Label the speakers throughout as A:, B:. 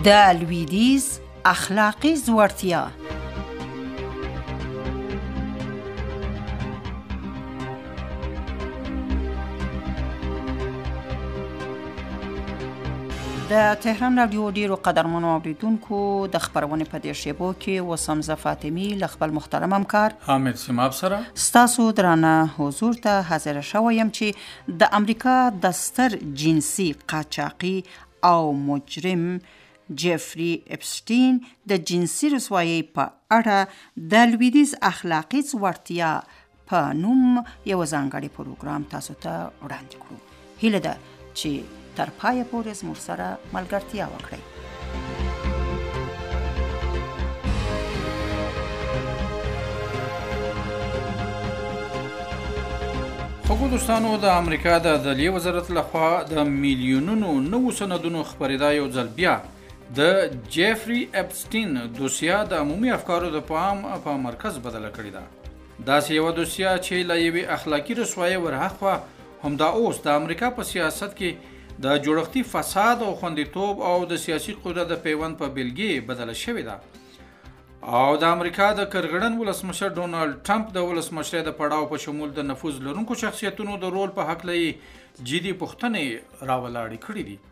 A: د لویدیځ اخلاقي ځوړتیا. د تهران رادیو ډیرو قدرمنو اوریدونکو د خبرونې په دې شیبو کې وسم ز فاطمی ل خپل محترم همکار
B: حامد سیماب سره
A: ستاسو درانه حضور ته حاضر شوم چې د امریکا د ستر جنسي قاچاقي او مجرم جیفری اپسټین د جنسي رسوایی په اړه د لویدیځ اخلاقي ځوړتیا په نوم یو ځانګړی پروګرام تاسو ته وړاندې کړو. هیله ده چې تر پای پورې زموږ سره ملګرتیا وکړئ.
B: خو دوستانو د امریکا د عدلیې وزارت لخوا د میلیونونو نوو سندونو خپرېدا یو ځل بیا د جیفری اپسټین دوسیه د عمومي افکارو د پام په مرکز بدله کړې ده. داسې یوه دوسیه چې له یوې اخلاقي رسوایۍ ورهاخوا همدا اوس د امریکا په سیاست کې د جوړښتي فساد او خوندیتوب او د سیاسي قدرت د پیوند په بیلګې بدله شوې ده. او د امریکا د کرغړن ولسمشر ډونالد ټرمپ د ولسمشرۍ د پړاو په شمول د نفوذ لرونکو شخصیتونو د رول په هکله یې جدي پوښتنې راولاړې کړې دي.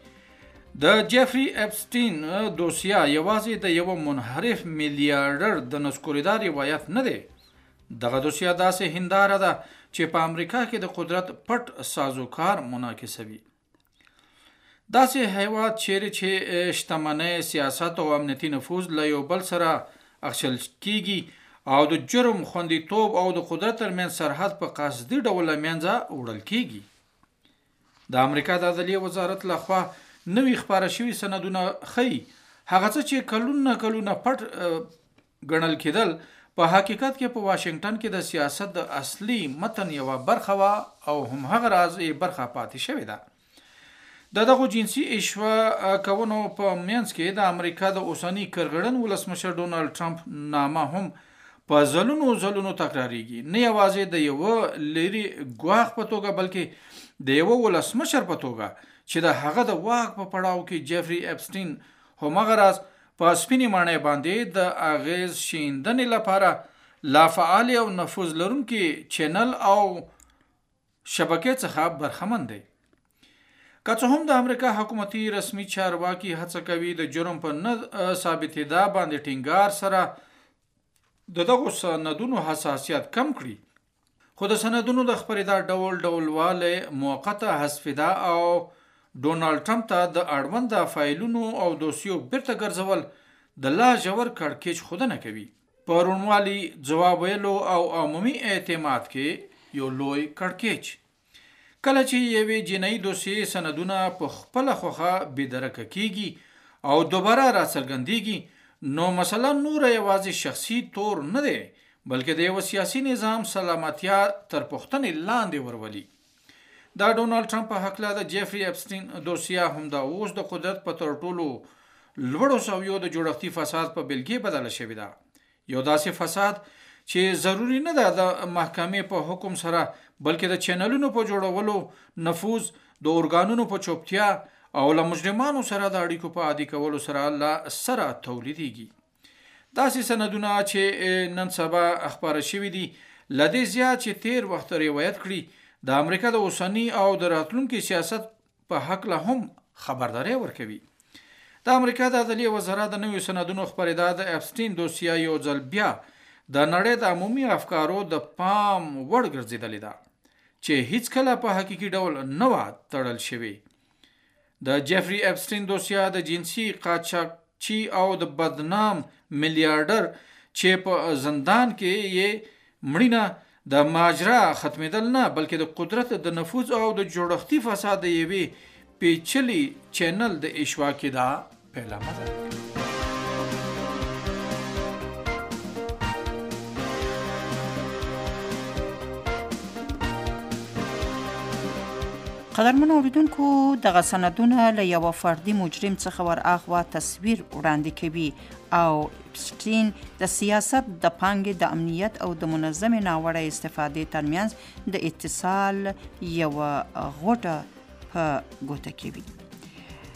B: د جیفری اپسټین دوسیه یوازې د یو منحرف میلیارډر د نسکوریدا روایت نه دی. دغه دوسیه داسې هنداره ده چې په امریکا کې د قدرت پټ سازوکار منعکسوي. داسې هیواد چیرې چې شتمنۍ، سیاست او امنیتي نفوذ له یو بل سره اخشل کیږي او د جرم، خوندیتوب او د قدرت ترمنځ سرحد په قصدي ډول له منځه وړل کیږي. د امریکا د عدلیې وزارت لخوا نوي خپاره شوي سندونه ښیي هغه څه چې کلونه پټ ګڼل کېدل په حقیقت کې په واشنگټن کې د سیاست د اصلي متن یوه برخه وه او همهغه راز یې برخه پاتې شوې ده. د دغو جنسي اشوا کونو په منځ کې د امریکا د اوسني کرغړن ولسمشر ډونالد ټرمپ نامه هم په ځلونو تکراریږي، نه یوازې د یوه لري ګواښ په توګه بلکې د یوه ولسمشر په توګه چې د هغه د واک په پړاو کې جیفری اپسټین همغه راز په سپینې ماڼۍ باندې د اغیز شیندنې لپاره لا فعال او نفوذ لرونکي چینل او شبکې څخه برخمن دی. که څه هم د امریکا حکومتي رسمي چارواکي هڅه کوي د جرم په نه ثابتېدا باندې ټینګار سره د دغو سندونو حساسیت کم کړي، خو د سندونو د خپرېدا ډولواله موقته حذفېدا او ډونالد ټرمپ ته د اړونده فایلونو او دوسیو بیرته ګرځول د لا ژور کړکېچ ښودنه کوي. په روڼوالي، ځواب ویلو او عمومي اعتماد کې یو لوی کړکېچ. کله چې یوې جنایي دوسیې سندونه په خپله خوښه بېدرکه کیږي او دوباره راڅرګندېږي، نو مسله نوره یوازې شخصي تور نه دی بلکې د یو سیاسي نظام سلامتیا تر پوښتنې لاندې ورولي. دا ډونالد ټرمپ په هکله د جیفری اپسټین دوسیه همدا اوس د قدرت په تر ټولو لوړو سویو د جوړښتي فساد په بیلګې بدله شوې ده. یو داسې فساد چې ضروري نه ده د محکمې په حکم سره بلکې د چینلونو په جوړولو، نفوذ، د ارګانونو په چوپتیا او له مجرمانو سره د اړیکو په عادي کولو سره له سره تولیدېږي. داسې سندونه چې نن سبا خپاره شوي دي له دې زیات چې تیر وخت روایت کړي د امریکا د اوسني او د راتلونکي سیاست په هکله هم خبرداری ورکوي. د امریکا د عدلیې وزارت د نویو سندونو خپرېدا د اپسټین دوسیه یو ځل بیا د نړۍ د عمومي افکارو د پام وړ ګرځېدلې ده چې هیڅکله په حقیقي ډول نه وه تړل شوې. د جیفری اپسټین دوسیه د جنسي قاچاقچي او د بدنام میلیارډر چې په زندان کې یې مړینه د ماجرا ختمېدل نه بلکې د قدرت د نفوذ او د جوړښتي فساد د یوې پیچلي چینل د اشوا کېدا پیلامه ده.
A: قدرمنو اوریدونکو، دغه سندونه له یوه فردي مجرم څخه ورهاخوا تصویر وړاندې کوي او اپسټین د سیاست، د پانګې، د امنیت او د منظمې ناوړه استفادې ترمنځ د اتصال یوه غوټه په ګوته کوي.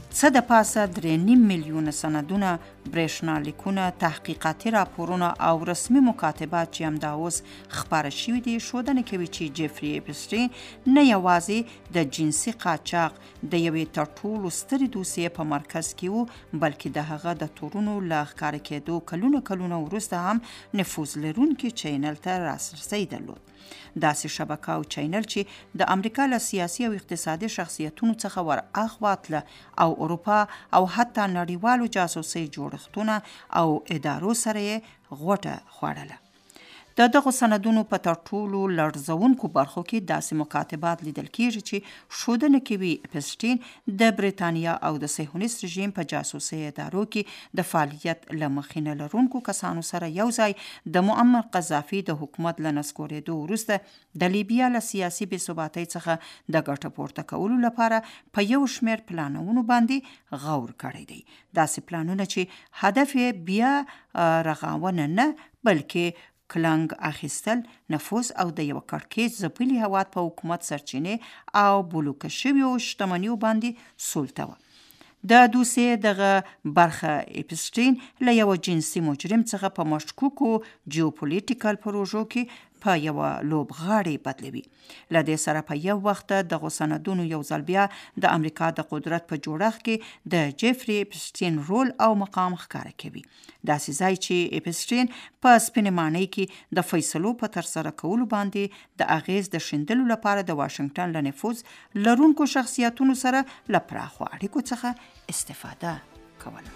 A: څه د پاسه 3.5 میلیونه سندونه، برېښنالیکونه، تحقیقاتي راپورونه او رسمي مکاتبات چې همدا اوس خپاره شوي دي ښودنه کوي چې جیفري اپسټین نه یوازې د جنسي قاچاق د یوې تر ټولو سترې دوسیې په مرکز کې و، بلکې د هغه د تورونو له ښکاره کېدو کلونه وروسته هم نفوذ لرونکي چینل ته لاسرسی درلود. داسې شبکه او چینل چې د امریکا له سیاسي او اقتصادي شخصیتونو څخه ور اخوا تله او اروپا او حتی نړیوالو جاسوسي جوړښتونه او ادارو سره یې غوټه خوړله. د دغو سندونو په تر ټولو لړزونکو برخو کې داسې مکاتبات لیدل کېږي چې ښودنه کوي اپسټین د بریتانیا او د صهیونیست رژیم په جاسوسي ادارو کې د فعالیت له مخې نه لرونکو کسانو سره یو ځای د معمر قذافي د حکومت له نسکورېدو وروسته د لیبیا له سیاسي بېثباتۍ څخه د ګټه پورته کولو لپاره په یو شمېر پلانونو باندې غور کړی دی. داسې پلانونه چې هدف یې بیا رغاونه نه بلکې کلنګ اخیستل، نفوذ او د یو کړکېچ ځپلي هېواد په حکومت سرچینې او بلوکه شویو شتمنیو باندې سلطه وه. د دوسیې دغه برخه اپسټین له یو جنسي مجرم څخه په مشکوکو جیوپولیټیکل پروژو کې په یوه لوبغاړې بدلوي. له دې سره په یو وخت دغو سندونو یو ځل بیا د امریکا د قدرت په جوړښت کې د جیفري اپسټین رول او مقام ښکاره کوي. داسې ځای چې اپسټین په سپینې ماڼۍ کې د فیصلو په ترسره کولو باندې د اغیز د شیندلو لپاره د واشنګټن له نفوذ لرونکو شخصیتونو سره له پراخو اړیکو څخه استفاده کوله.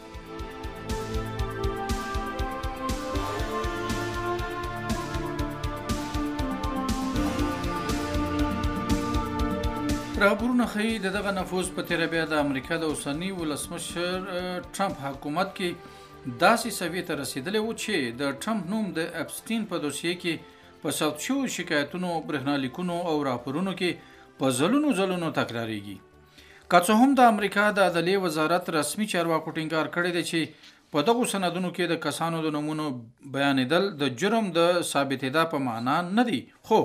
B: راپورونه ښیي د دغه نفوذ په تیره بیا د امریکا د اوسني ولسمشر ټرمپ حکومت کې داسې سویې ته رسېدلی و چې د ټرمپ نوم د اپسټین په دوسیې کې په ثبت شویو شکایتونو، برېښنالیکونو او راپورونو کې په ځلونو تکراریږي. که څه هم د امریکا د عدلیې وزارت رسمي چارواکو ټینګار کړی دی چې په دغو سندونو کې د کسانو د نومونو بیانېدل د جرم د ثابتېدا په معنا نه دي، خو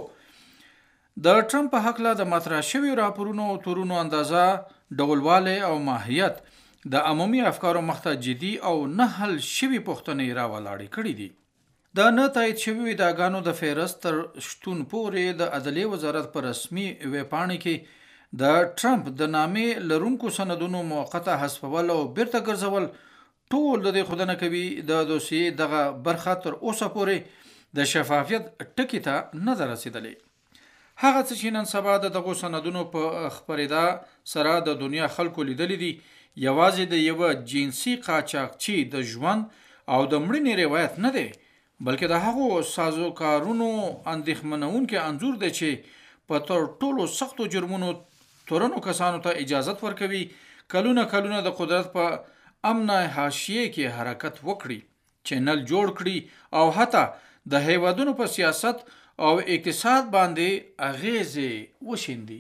B: د ټرمپ په هکله د مطرح شویو راپورونو او تورونو اندازه، ډولوالی او ماهیت د عمومي افکارو مخته جدي او نه حل شوي پوښتنې راولاړې کړي دي. د نه تایید شویو ادعاګانو د فهرست تر شتون پورې د عدلیې وزارت په رسمي ویبپاڼې کې د ټرمپ د نامې لرونکو سندونو موقته حذفول او بیرته ګرځول ټول د دې ښودنه کوي د دوسیې دغه برخه تر اوسه پورې د شفافیت ټکي ته نه ده رسېدلې. هغه څه چې نن سبا د دغو سندونو په خپرېدا سره د دنیا خلکو لیدلی دي یوازې د یوه جنسي قاچاقچي د ژوند او د مړینې روایت نه دی، بلکې د هغو سازوکارونو اندېښمنونکی انځور دی چې په تر ټولو سختو جرمونو تورنو کسانو ته اجازت ورکوي کلونه د قدرت په امنه حاشیې کې حرکت وکړي، چینل جوړ کړي او حتی د هیوادونو په سیاست او اقتصاد باندې اغیزې وشیندي.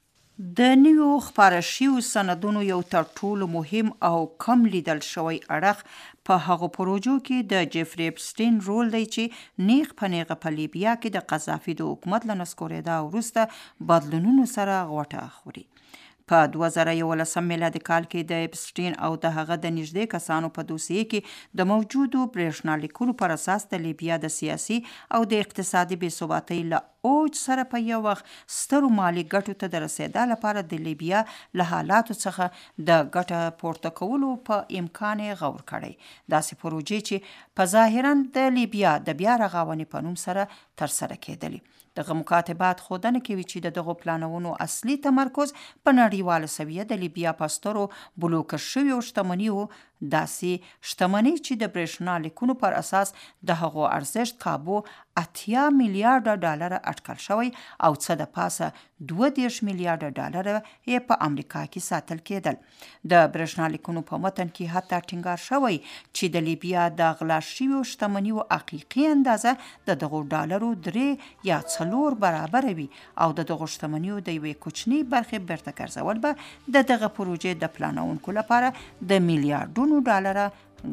A: د نویو خپاره شویو سندونو یو تر ټولو مهم او کم لیدل شوی اړخ په هغو پروژو کې د جیفري اپسټین رول دی چې نیغ په نیغه په لیبیا کې د قذافي د حکومت له نسکورېدا وروسته بدلونونو سره غوټه خوري. په 2011 میلادي کال کې د اپسټین او د هغه د نږدې کسانو په دوسیې کې د موجودو برېښنالیکونو پر اساس د لیبیا د سیاسي او د اقتصادي بېثباتۍ له اوج سره په یو وخت سترو مالي ګټو ته د رسېدا لپاره د لیبیا له حالاتو څخه د ګټه پورته کولو په امکان یې غور کړی. داسې پروژې چې په ظاهرا د لیبیا د بیا رغاونې په نوم سره ترسره کېدلې. دغه مکاتبات ښودنه کوي چې د دغو پلانونو اصلي تمرکز په نړیواله سویه د لیبیا په سترو بلوکه شویو شتمنیو، داسې شتمنۍ چې د برېښنالیکونو پر اساس د هغو ارزښت کابو 80 میلیارډه ډالر اټکل شوی او څه د پاسه 32 میلیارډه ډالر یې په امریکا کې ساتل کېدل. د برېښنالیکونو په متن کې حتی ټینګار شوی چې د لیبیا د غلا شویو شتمنیو حقیقي اندازه د دغو ډالرو 3 یا 4 برابره وي او د دغو شتمنیو د یوې کوچنۍ برخې بیرته ګرځول به د دغه پروژې د پلانونکو لپاره د میلیارډونو ډالره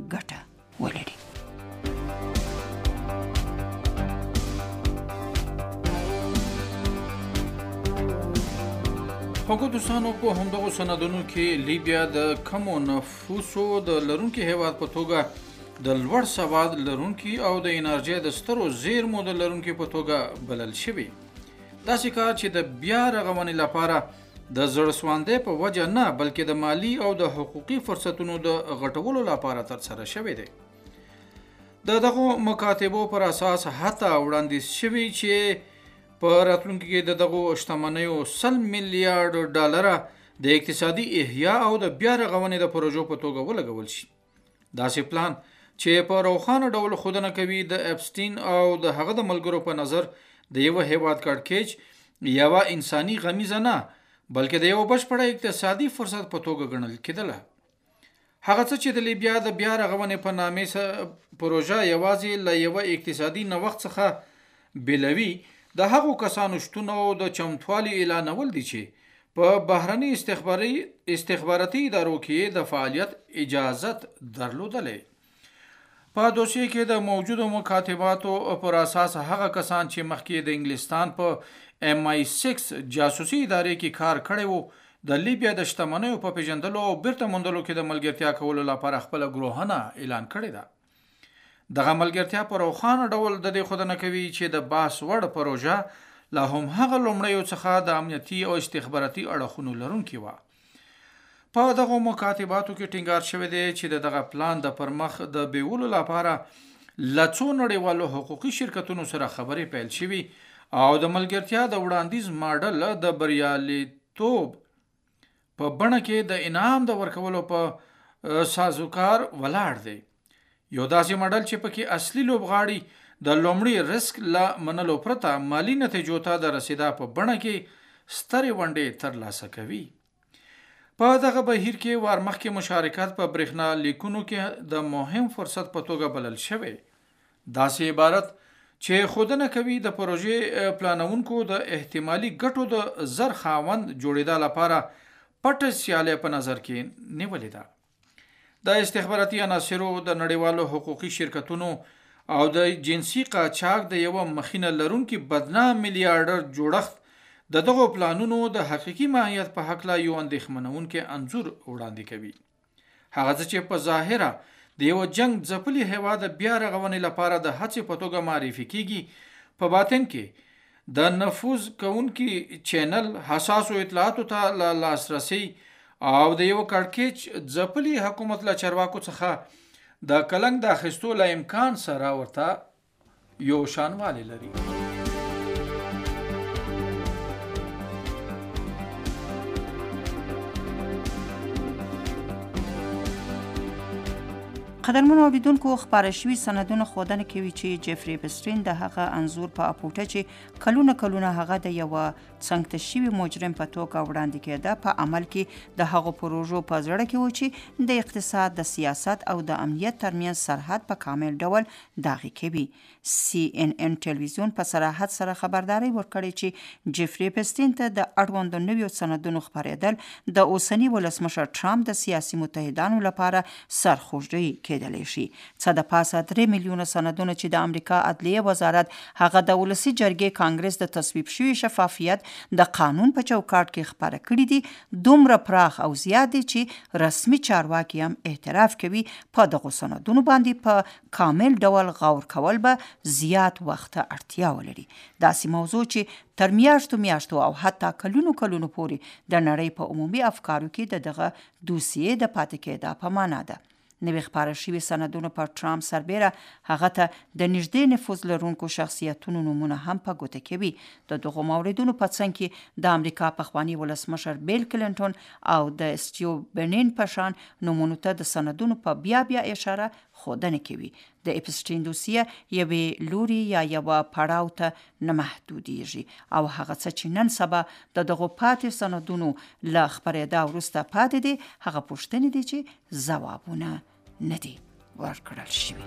A: ګټه ولري.
B: خوږو دوستانو په همدغو سندونو کې لیبیا د کمو نفوسو د لرونکي هیواد په توګه د لوړ سواد لرونکي او د انرژي د سترو زیرمو د لرونکي په توګه بلل شوی. داسې کار چې د بیا رغونې لپاره د زړهسواندۍ په وجه نه بلکې د مالی او د حقوقي فرصتونو د غټولو لپاره ترسره شوی دی. د دغو مکاتبو پر اساس حتی وړاندیز شوی چې په راتلونکي کې د دغو شتمنیو 100 میلیارډ ډالره د اقتصادي احیا او د بیا رغونې د پروژو په توګه ولګول شي. داسې پلان چې په روښانه ډول ښودنه کوي د اپسټین او د هغه د ملګرو په نظر د یو هیواد کړکېچ یوه انساني غمیزه نه بلکې د یو بشپړه اقتصادي فرصت په توګه ګڼل کېدله. هغه څه چې د لیبیا د بیا رغونې په نامې پروژه یوازې له یوه اقتصادي نوښت څخه بیلوي د هغو کسانو شتون او د چمتووالي اعلانول دي چې په بهرني استخباراتي ادارو کې د فعالیت اجازت درلودلې. په دوسیه کې د موجودو مکاتباتو پر اساس هغه کسان چې مخکې د انګلستان په MI6 جاسوسي ادارې کې کار کړی وو د لیبیا د شتمنیو په پیژندلو او بیرته موندلو کې د ملګرتیا کولو لپاره خپل ګروهونه اعلان کړی ده. دغه ملګرتیا په روښانه ډول د دې ښودنه کوي چې د باس وړ پروژه لا هم هغه لومړیو څخه د امنیتي او استخباراتي اړخونو لرونکي وه. په دغو مکاتباتو کې ټینګار شوی دی چې دغه پلان د پرمخ د بیولو لپاره له څو نړیوالو حقوقي شرکتونو سره خبرې پیل شوي او د ملګرتیا د وړاندیز ماډل د بریالیتوب په بڼه کې د انعام د ورکولو په سازوکار ولاړ دی. یو داسې ماډل چې پکې اصلي لوبغاړي د لومړي رسک له منلو پرته مالی نتیجو ته د رسیدا په بڼه کې سترې ونډې ترلاسه کوي. په دغه بهیر کې ورمخکې مشارکت په برېښنا لیکونو کې د مهم فرصت په توګه بلل شوی. داسې عبارت چې ښودنه کوي د پروژې پلانونکو د احتمالي ګټو د زر خاوند جوړېدا لپاره پټه سیالۍ په نظر کې نیولې ده. د استخباراتي عناصرو د نړیوالو حقوقي شرکتونو او د جنسي قاچاق د یو مخینه لرونکي بدنام میلیارډر جوړښت د دغو پلانونو د حقیقي ماهیت په هکله یو اندېښمنونکی انځور وړاندې کوي. هغه څه چې په ظاهره د یو جنگ ځپلي هیواد بیا رغونې لپاره د هڅې په توګه معرفي کیږي په باطن کې د نفوذ کوونکي چینل حساسو اطلاعاتو ته لاسرسي او د یو کړکېچ ځپلي حکومت له چارواکو څخه د کلنګ د اخیستو له امکان سره ورته یو شانوالی لري.
A: قدرمنو اوریدونکو خپاره شوي سندونه ښودنه کوي چې جیفري اپسټین د هغه انځور په اپوټه چې کلونه هغه د یوه څنګته شوي مجرم په توګه وړاندې کېده په عمل کې د هغو پروژو په زړه کې و چې د اقتصاد د سیاست او د امنیت ترمنځ سرحد په کامل ډول داغي کوي. CNN ټلویزیون په صراحت سره خبرداري ورکړې چې جیفري اپسټین ته د اړوندو نویو سندونو خپرېدل د اوسني ولسمشر ټرمپ د سیاسي متحدانو لپاره سرخوږی کېدلی شي. څه د پاسه 3 میلیونه سندونه چې د امریکا عدلیه وزارت هغه د ولسي جرګې کانګرس د تصویب شوي شفافیت د قانون په چوکاټ کې خپاره کړي دي دومره پراخ او زیات دي چې رسمي چارواکي هم اعتراف کوي په دغو سندونو باندې په کامل ډول غور کول به زیات وخت اړتیا ولري. داسې موضوع چې تر میاشتو او حتی کلونو پورې د نړۍ په عمومي افکارو کې دغه دوسیې د پاتې کېدا په معنا ده. نوی خپاره شوي سندونه پر ټرمپ سربیره هغه ته د نږدې نفوذ لرونکو شخصیتونو نومونه هم په ګوته کوي. د دغو موردونو په څنګ کې د امریکا پخوانی ولسمشر بیل کلینټون او د سټیو بنین په شان نومونو ته د سندونو په بیا اشاره ښودنه کوي. د اپسټین دوسیه یوې لوري یا یوه پړاو ته نه محدودیږي او هغه څه چې نن سبا د دغو پاتې سندونو له خپرېدا وروسته پاتې دي هغه پوښتنې دي چې ځوابونه نه دي ورکړل شوي.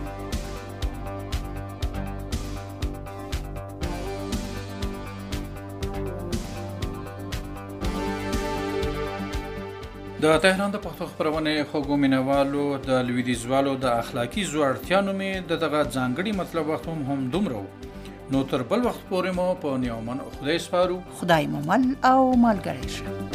B: د تهران د پښتو خپرونې خوږو مینوالو د لویدیځوالو د اخلاقي ځوړتیا نومې دغه ځانګړي مطلب وخت هم دومره نو تر بل وخت پورې مو په نیومن خدای سپارو.
A: خدای مو مل او ملګری شه.